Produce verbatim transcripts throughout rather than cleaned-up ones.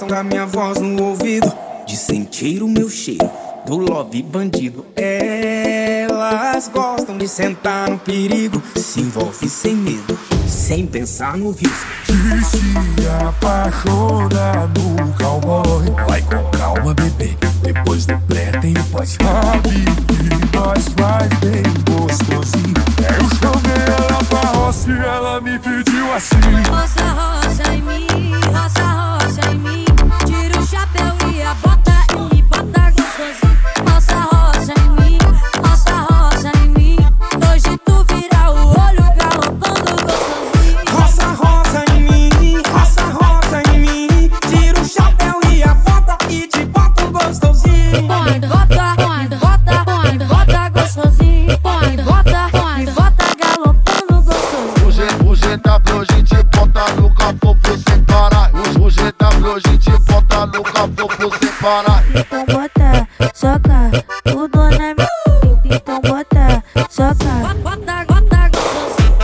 gostam da minha voz no ouvido, de sentir o meu cheiro do love bandido. Elas gostam de sentar no perigo, se envolve sem medo, sem pensar no risco. E se apaixona no cowboy, vai com calma, bebê, depois do pré tem o pós. Sabe que nós faz bem gostosinho. Eu chamei ela pra roça e ela me pediu assim: roça, roça em mim, roça, roça em mim. Tira o chapéu e a bota e me bota gostosinho. Roça, roça em mim, roça, roça em mim. Hoje tu vira o olho galopando gostosinho. Roça, roça em mim, roça, roça em mim. Tira o chapéu e a bota e te boto gostosinho. Põe, bota, põe, bota, põe, bota gostosinho. Põe, bota, põe, bota galopando gostosinho. O G, o G W a gente bota no capô sem parar. O G W a gente bota no capô sem parar. Então bota, soca, tudo na minha. Então bota, soca. Bota, bota gostosinho.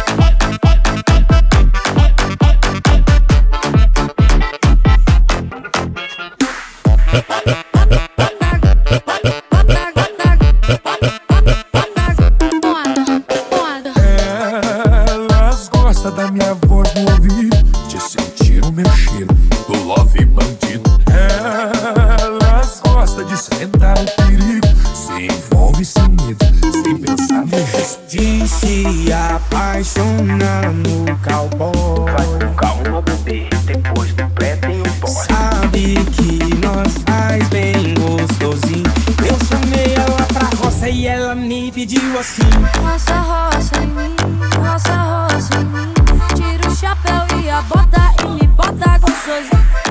Elas gostam da minha voz no ouvido, de sentir o meu cheiro do love bandido. Elas gostam de sentar no perigo, se envolve sem medo, sem pensar no risco. De se apaixonar no cowboy, Vai com calma, bebê, depois do pré tem o pós. sabe que nós faz bem gostosinho. Eu chamei ela pra roça e ela me pediu assim: Roça, roça em mim, roça, roça em mim. Tira o chapéu e a bota e me bota gostosinho.